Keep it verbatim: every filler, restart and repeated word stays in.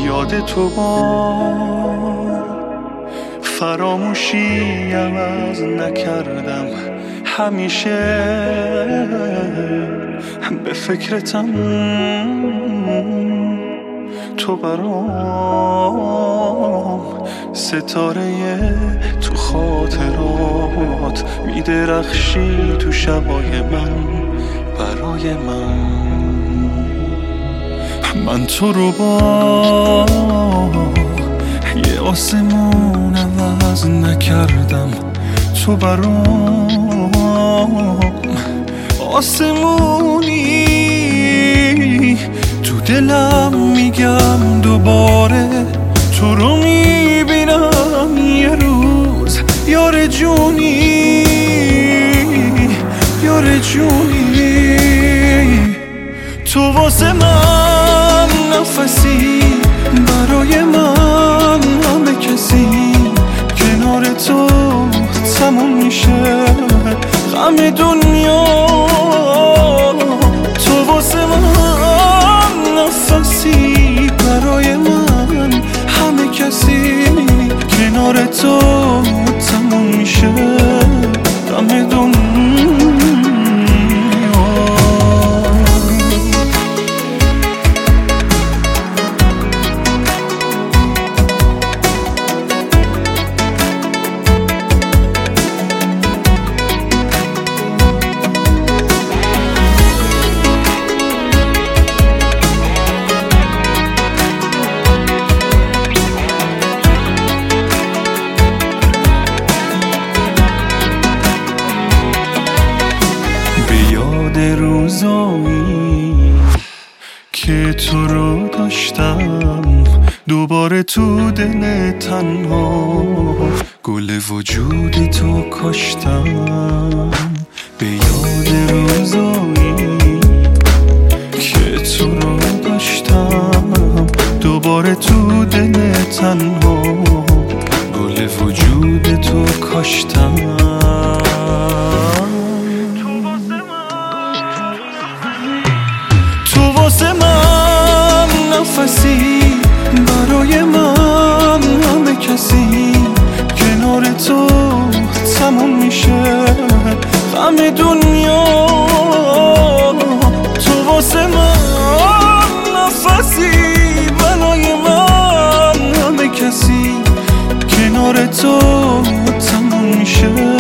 یاد تو با فراموشی عوض نکردم، همیشه به فکرتم، تو برام ستاره تو خاطرات میدرخشی تو شبای من برای من. من تو رو با یه آسمون عوض نکردم، تو برام آسمونی، تو دلم میگم دوباره تو رو میبینم یه روز، یار جونی یار جونی. تو واسه من نفسی، برای من همه کسی، کنار تو تموم میشه غم دنیا. تو واسه من نفسی، برای من همه کسی، کنار تو تموم میشه غم دنیا. روزایی که تو رو داشتم، دوباره تو دل تنها گل وجود تو کاشتم. به یاد روزایی که تو رو داشتم، دوباره تو دل تنها گل وجود تو کاشتم. واسه من نفسی، برای من همه کسی، کنار تو تموم میشه غم دنیا. تو واسه من نفسی، برای من همه کسی، کنار تو تموم میشه